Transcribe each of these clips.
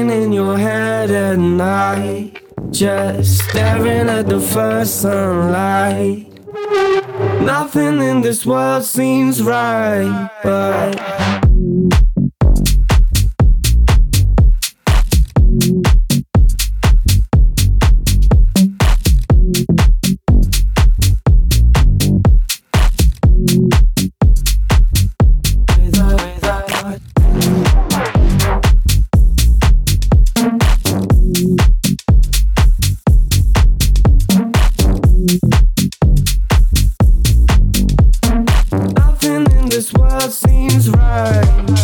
lying in your head at night, just staring at the first sunlight. Nothing in this world seems right, but this world seems right.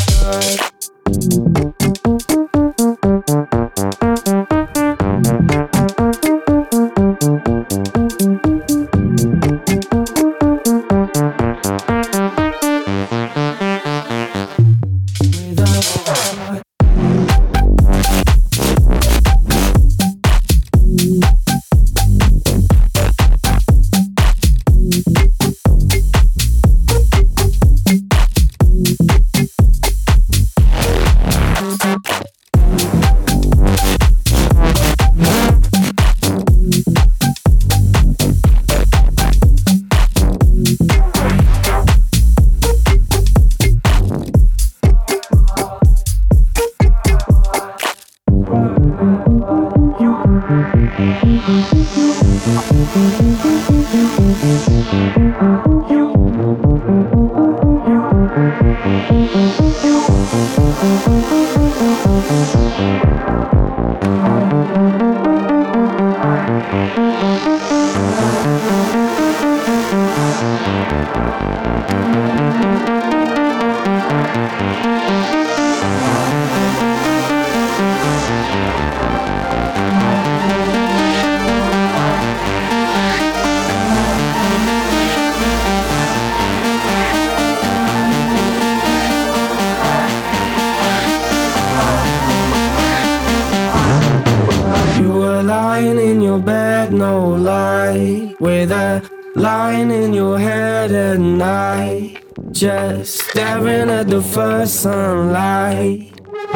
Lying in your bed, no light, with a line in your head at night, just staring at the first sunlight.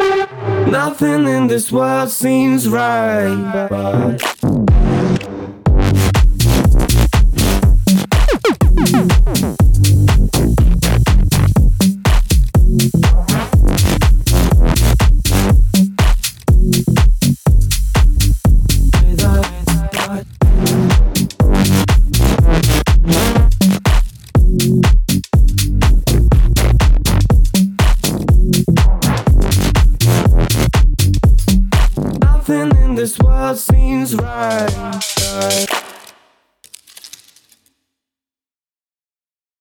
Nothing in this world seems right, but this world seems right.